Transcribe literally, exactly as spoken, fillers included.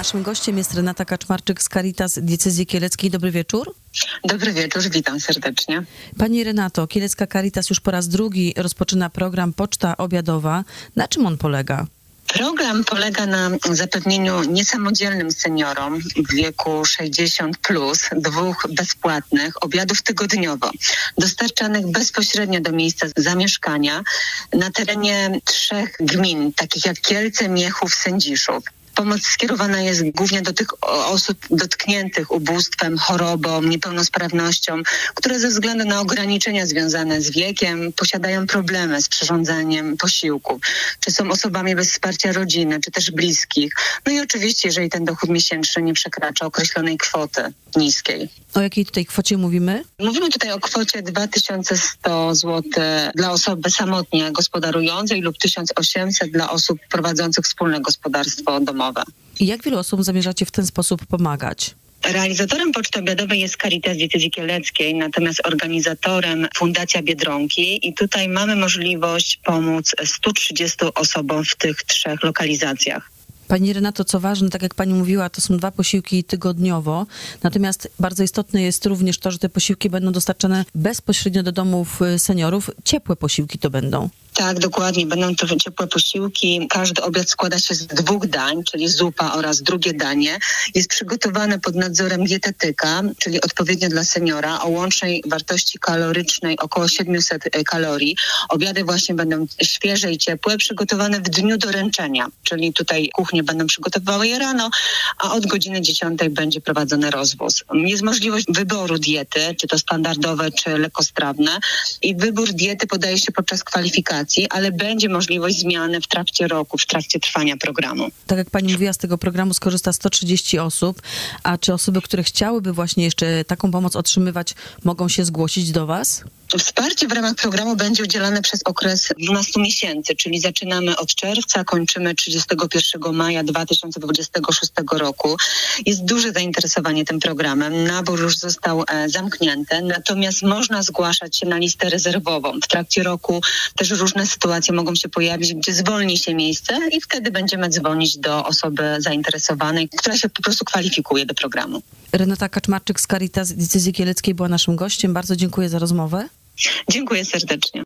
Naszym gościem jest Renata Kaczmarczyk z Caritas Diecezji Kieleckiej. Dobry wieczór. Dobry wieczór, witam serdecznie. Pani Renato, Kielecka Caritas już po raz drugi rozpoczyna program Poczta Obiadowa. Na czym on polega? Program polega na zapewnieniu niesamodzielnym seniorom w wieku sześćdziesiąt plus dwóch bezpłatnych obiadów tygodniowo, dostarczanych bezpośrednio do miejsca zamieszkania na terenie trzech gmin, takich jak Kielce, Miechów, Sędziszów. Pomoc skierowana jest głównie do tych osób dotkniętych ubóstwem, chorobą, niepełnosprawnością, które ze względu na ograniczenia związane z wiekiem posiadają problemy z przyrządzeniem posiłków, czy są osobami bez wsparcia rodziny, czy też bliskich. No i oczywiście, jeżeli ten dochód miesięczny nie przekracza określonej kwoty niskiej. O jakiej tutaj kwocie mówimy? Mówimy tutaj o kwocie dwa tysiące sto złotych dla osoby samotnie gospodarującej lub tysiąc osiemset dla osób prowadzących wspólne gospodarstwo domowe. I jak wielu osobom zamierzacie w ten sposób pomagać? Realizatorem Poczty Obiadowej jest Caritas Diecezji Kieleckiej, natomiast organizatorem Fundacja Biedronki i tutaj mamy możliwość pomóc stu trzydziestu osobom w tych trzech lokalizacjach. Pani Renato, co ważne, tak jak pani mówiła, to są dwa posiłki tygodniowo, natomiast bardzo istotne jest również to, że te posiłki będą dostarczane bezpośrednio do domów seniorów. Ciepłe posiłki to będą. Tak, dokładnie. Będą to ciepłe posiłki. Każdy obiad składa się z dwóch dań, czyli zupa oraz drugie danie. Jest przygotowane pod nadzorem dietetyka, czyli odpowiednio dla seniora, o łącznej wartości kalorycznej około siedemset kalorii. Obiady właśnie będą świeże i ciepłe, przygotowane w dniu doręczenia, czyli tutaj kuchnie będą przygotowywały je rano, a od godziny dziesiątej będzie prowadzony rozwóz. Jest możliwość wyboru diety, czy to standardowe, czy lekkostrawne i wybór diety podaje się podczas kwalifikacji, ale będzie możliwość zmiany w trakcie roku, w trakcie trwania programu. Tak jak pani mówiła, z tego programu skorzysta sto trzydzieści osób, a czy osoby, które chciałyby właśnie jeszcze taką pomoc otrzymywać, mogą się zgłosić do was? Wsparcie w ramach programu będzie udzielane przez okres dwunastu miesięcy, czyli zaczynamy od czerwca, kończymy trzydziestego pierwszego maja dwa tysiące dwudziestego szóstego roku. Jest duże zainteresowanie tym programem. Nabór już został e, zamknięty, natomiast można zgłaszać się na listę rezerwową. W trakcie roku też różne sytuacje mogą się pojawić, gdzie zwolni się miejsce i wtedy będziemy dzwonić do osoby zainteresowanej, która się po prostu kwalifikuje do programu. Renata Kaczmarczyk z Caritas Diecezji Kieleckiej była naszym gościem. Bardzo dziękuję za rozmowę. Dziękuję serdecznie.